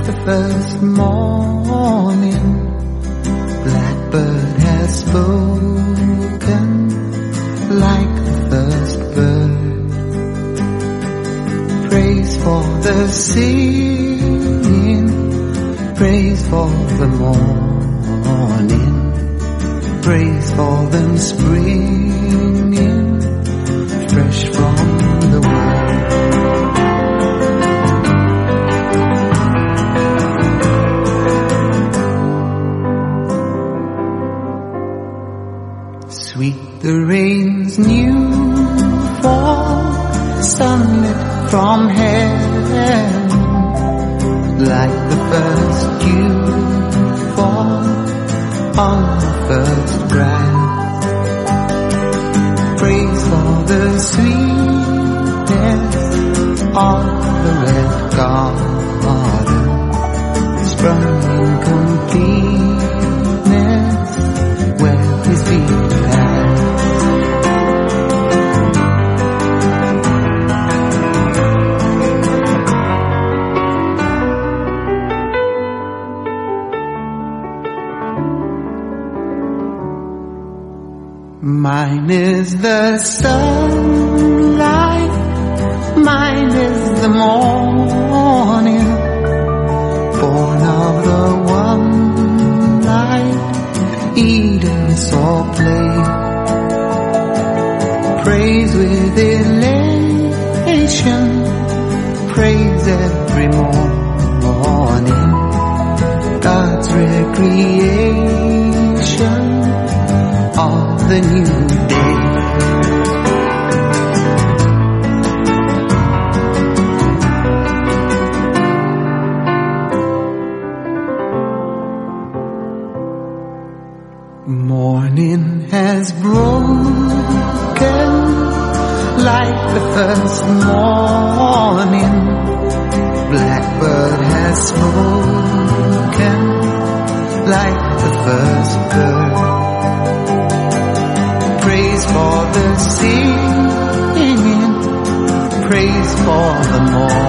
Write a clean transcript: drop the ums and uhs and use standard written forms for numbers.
the first morning, blackbird has spoken like the first bird. Praise for the singing, praise for the morning, praise for them springing fresh from the world. Sweet the rain's new fall, sunlit from heaven, like the first dew fall on the first grass. Praise for the sweetness of the red garden, sprung in completeness where his feet pass. Mine is the sunlight, mine is the morning, born of the one light Eden saw play. Praise with elation, praise every morning, God's recreation of the new day. Morning has broken like the first morning, blackbird has spoken like the first bird. Praise for the singing, praise for the morning.